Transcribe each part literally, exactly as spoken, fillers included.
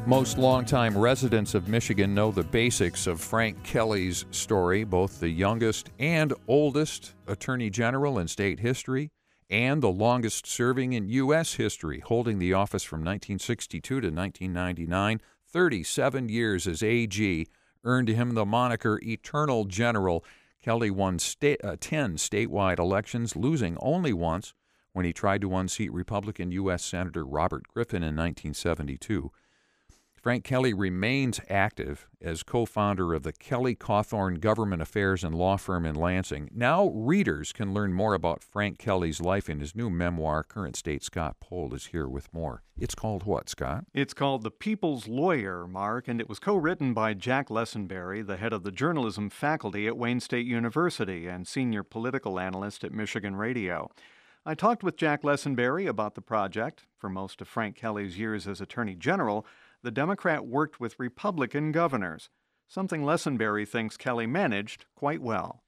Most longtime residents of Michigan know the basics of Frank Kelly's story, both the youngest and oldest attorney general in state history, and the longest serving in U S history, holding the office from nineteen sixty-two to nineteen ninety-nine. thirty-seven years as A G earned him the moniker Eternal General. Kelly won sta- uh, ten statewide elections, losing only once when he tried to unseat Republican U S Senator Robert Griffin in nineteen seventy-two. Frank Kelly remains active as co-founder of the Kelly Cawthorn Government Affairs and Law Firm in Lansing. Now readers can learn more about Frank Kelly's life in his new memoir. Current State Scott Pohl is here with more. It's called what, Scott? It's called The People's Lawyer, Mark, and it was co-written by Jack Lessenberry, the head of the journalism faculty at Wayne State University and senior political analyst at Michigan Radio. I talked with Jack Lessenberry about the project. For most of Frank Kelly's years as Attorney General, the Democrat worked with Republican governors, something Lessenberry thinks Kelly managed quite well.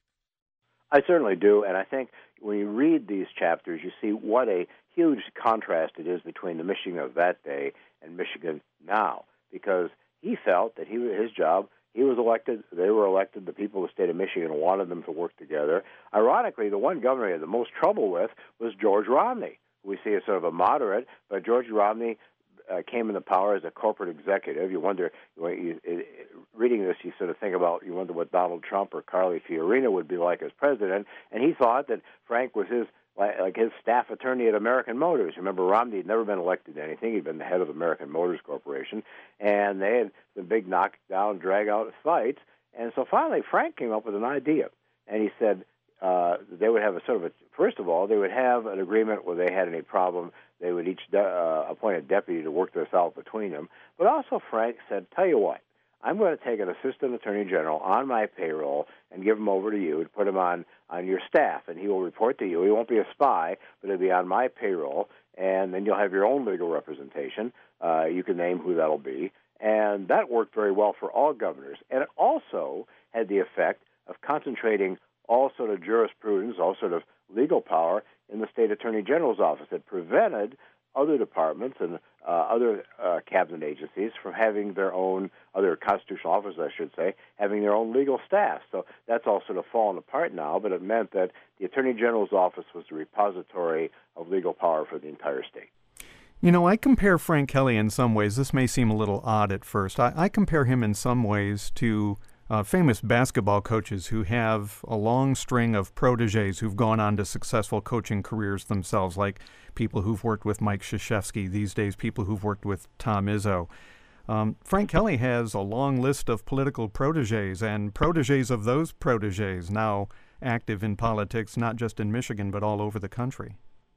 I certainly do, and I think when you read these chapters, you see what a huge contrast it is between the Michigan of that day and Michigan now, because he felt that he his job, he was elected, they were elected, the people of the state of Michigan wanted them to work together. Ironically, the one governor he had the most trouble with was George Romney, who we see as sort of a moderate, but George Romney Uh, came into power as a corporate executive. You wonder, you, you, reading this, you sort of think about, you wonder what Donald Trump or Carly Fiorina would be like as president, and he thought that Frank was his like, like his staff attorney at American Motors. Remember, Romney had never been elected to anything. He'd been the head of American Motors Corporation, and they had the big knockdown, drag-out fights, and so finally Frank came up with an idea, and he said uh, they would have a sort of a, first of all, they would have an agreement where they had any problem, they would each de- uh, appoint a deputy to work this out between them. But also Frank said, tell you what, I'm going to take an assistant attorney general on my payroll and give him over to you and put him on, on your staff, and he will report to you. He won't be a spy, but he'll be on my payroll, and then you'll have your own legal representation. Uh, you can name who that'll be. And that worked very well for all governors. And it also had the effect of concentrating all sort of jurisprudence, all sort of legal power in the state attorney general's office. It prevented other departments and uh, other uh, cabinet agencies from having their own, other constitutional officers, I should say, having their own legal staff. So that's all sort of fallen apart now, but it meant that the attorney general's office was the repository of legal power for the entire state. You know, I compare Frank Kelly in some ways. This may seem a little odd at first. I, I compare him in some ways to Uh, famous basketball coaches who have a long string of protégés who've gone on to successful coaching careers themselves, like people who've worked with Mike Krzyzewski, these days people who've worked with Tom Izzo. Um, Frank Kelly has a long list of political protégés and protégés of those protégés now active in politics, not just in Michigan, but all over the country.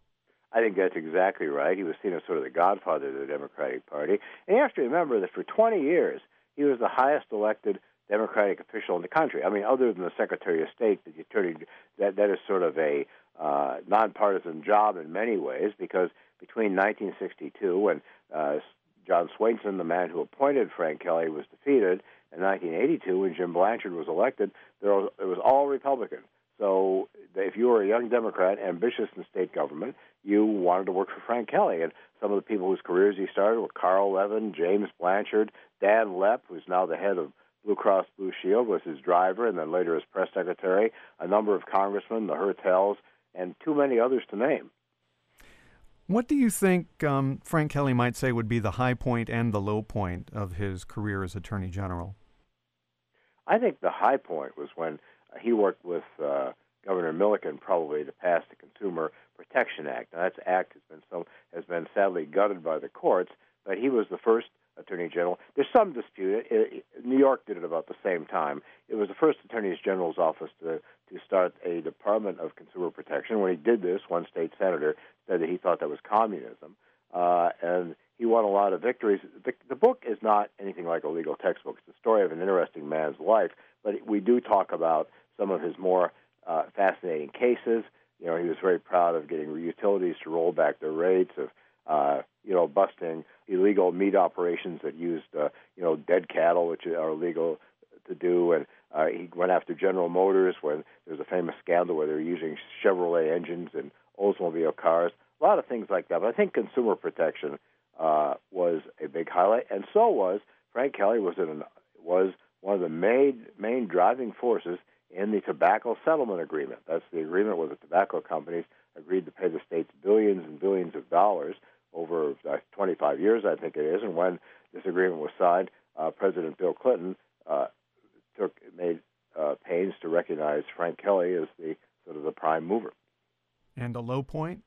I think that's exactly right. He was seen as sort of the godfather of the Democratic Party. And you have to remember that for twenty years, he was the highest elected Democratic official in the country. I mean, other than the Secretary of State, the attorney, that that is sort of a uh, nonpartisan job in many ways, because between nineteen sixty-two, when uh, John Swainson, the man who appointed Frank Kelly, was defeated, and nineteen eighty-two, when Jim Blanchard was elected, there was, it was all Republican. So if you were a young Democrat, ambitious in state government, you wanted to work for Frank Kelly. And some of the people whose careers he started were Carl Levin, James Blanchard, Dan Lepp, who's now the head of Blue Cross Blue Shield, was his driver, and then later his press secretary, a number of congressmen, the Hertels, and too many others to name. What do you think um, Frank Kelly might say would be the high point and the low point of his career as Attorney General? I think the high point was when uh, he worked with uh, Governor Milliken probably to pass the Consumer Protection Act. Now, that act has been so has been sadly gutted by the courts, but he was the first Attorney General. There's some dispute. It, it, New York did it about the same time. It was the first Attorney General's office to, to start a Department of Consumer Protection. When he did this, one state senator said that he thought that was communism, uh, and he won a lot of victories. The, the book is not anything like a legal textbook. It's the story of an interesting man's life, but we do talk about some of his more uh, fascinating cases. You know, he was very proud of getting utilities to roll back their rates, of uh, you know, busting illegal meat operations that used, uh, you know, dead cattle, which are illegal to do. And uh, he went after General Motors when there was a famous scandal where they were using Chevrolet engines in Oldsmobile cars. a lot of things like that. But I think consumer protection uh, was a big highlight, and so was Frank Kelly was an, was one of the main main driving forces in the tobacco settlement agreement. That's the agreement where the tobacco companies agreed to pay the states billions and billions of dollars over uh, twenty-five years, I think it is. And when this agreement was signed, uh, President Bill Clinton uh, took made uh, pains to recognize Frank Kelly as the sort of the prime mover. And a low point?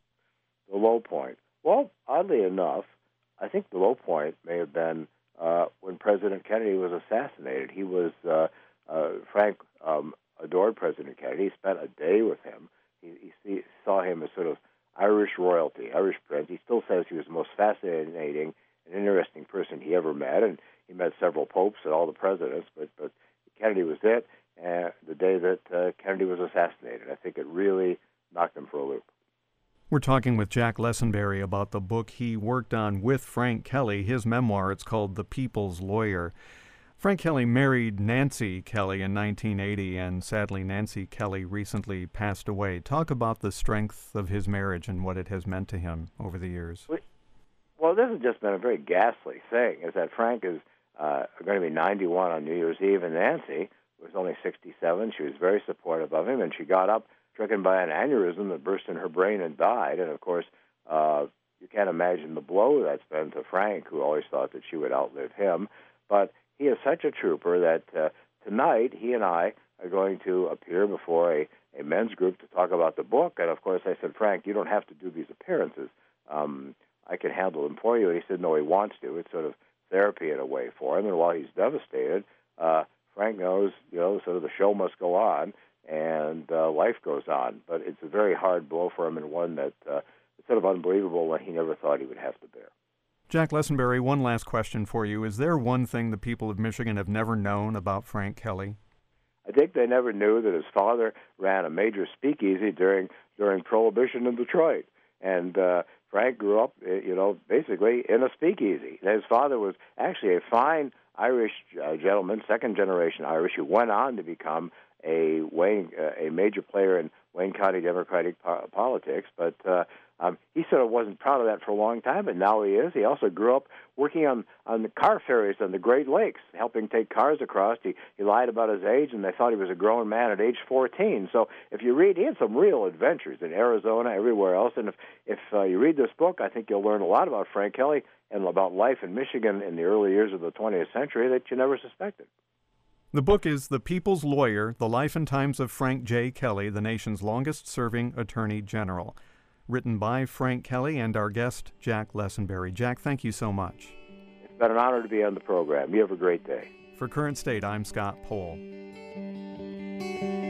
The low point. Well, oddly enough, I think the low point may have been uh, when President Kennedy was assassinated. He was uh, uh, Frank um, adored President Kennedy. He spent a day with him. He, he see, saw him as sort of Irish royalty, Irish prince. He still says he was the most fascinating and interesting person he ever met, and he met several popes and all the presidents, but, but Kennedy was it, uh, the day that uh, Kennedy was assassinated. I think it really knocked him for a loop. We're talking with Jack Lessenberry about the book he worked on with Frank Kelly, his memoir. It's called The People's Lawyer. Frank Kelly married Nancy Kelly in nineteen eighty, and sadly Nancy Kelly recently passed away. Talk about the strength of his marriage and what it has meant to him over the years. Well, this has just been a very ghastly thing, is that Frank is uh, going to be ninety-one on New Year's Eve, and Nancy was only sixty-seven. She was very supportive of him, and she got up stricken by an aneurysm that burst in her brain and died. And, of course, uh, you can't imagine the blow that's been to Frank, who always thought that she would outlive him. But he is such a trooper that uh, tonight he and I are going to appear before a, a men's group to talk about the book. And, of course, I said, Frank, you don't have to do these appearances. Um, I can handle them for you. And he said, no, he wants to. It's sort of therapy in a way for him. And while he's devastated, uh, Frank knows, you know, sort of the show must go on, and uh, life goes on. But it's a very hard blow for him, and one that uh, is sort of unbelievable when he never thought he would have to bear. Jack Lessenberry, one last question for you. Is there one thing the people of Michigan have never known about Frank Kelly? I think they never knew that his father ran a major speakeasy during during Prohibition in Detroit. And uh, Frank grew up, you know, basically in a speakeasy. His father was actually a fine Irish uh, gentleman, second-generation Irish, who went on to become a Wayne, uh, a major player in Wayne County Democratic po- politics. But uh, um, he sort of wasn't proud of that for a long time, but now he is. He also grew up working on, on the car ferries on the Great Lakes, helping take cars across. He, he lied about his age, and they thought he was a grown man at age fourteen. So if you read, he had some real adventures in Arizona, everywhere else. And if, if uh, you read this book, I think you'll learn a lot about Frank Kelly and about life in Michigan in the early years of the twentieth century that you never suspected. The book is The People's Lawyer, The Life and Times of Frank J. Kelly, the nation's longest-serving Attorney General. Written by Frank Kelly and our guest, Jack Lessenberry. Jack, thank you so much. It's been an honor to be on the program. You have a great day. For Current State, I'm Scott Pohl.